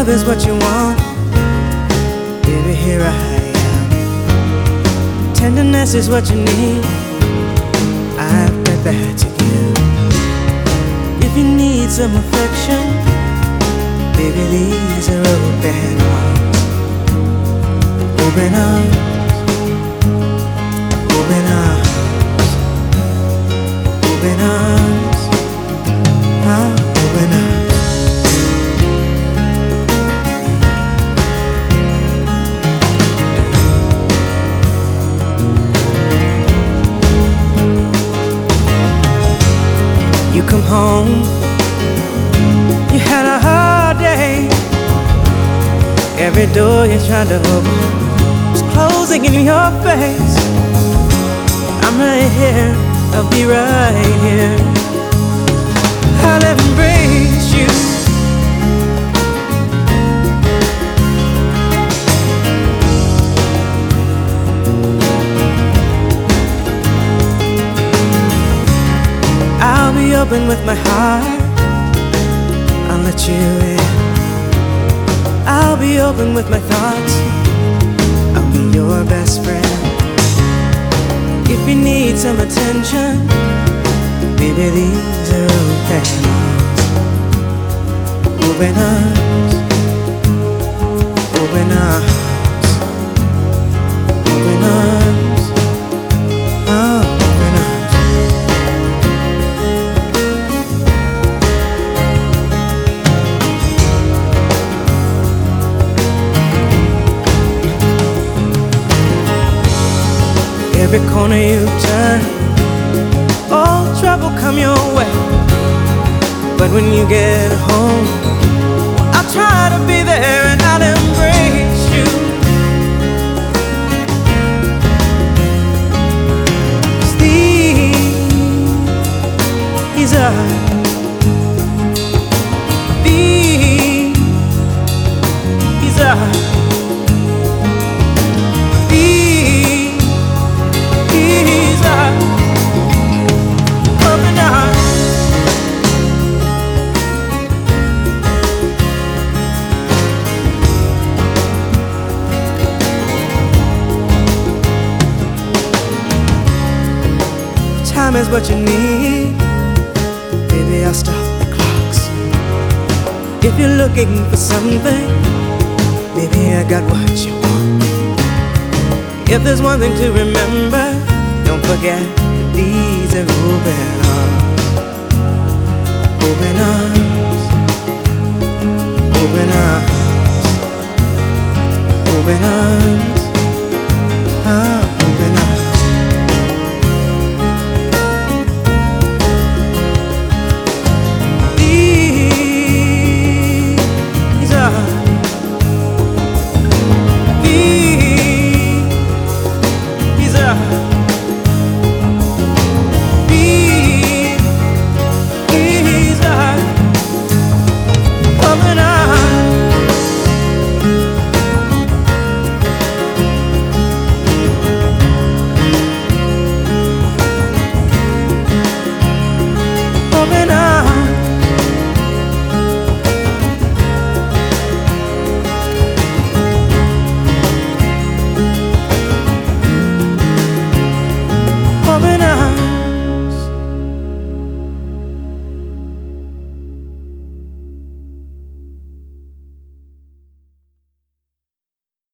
Love is what you want, baby, here I am. Tenderness is what you need, I've got that to give. If you need some affection, baby, these are open arms. Open arms, open arms, open arms, open arms. You come home, you had a hard day. Every door you tried to open was closing in your face. I'm right here, I'll be right here. I'll embrace you. I'll be open with my heart, I'll let you in. I'll be open with my thoughts, I'll be your best friend. If you need some attention, baby, these are open arms. Open arms, open arms, open arms, oh, open arms. Every corner you turn, all trouble come your way. But when you get home, I'll try to be there and I'll embrace you. These are open arms. Time is what you need, baby, I'll stop the clocks. If you're looking for something, baby, I got what you want. If there's one thing to remember, don't forget that these are open arms. Open arms.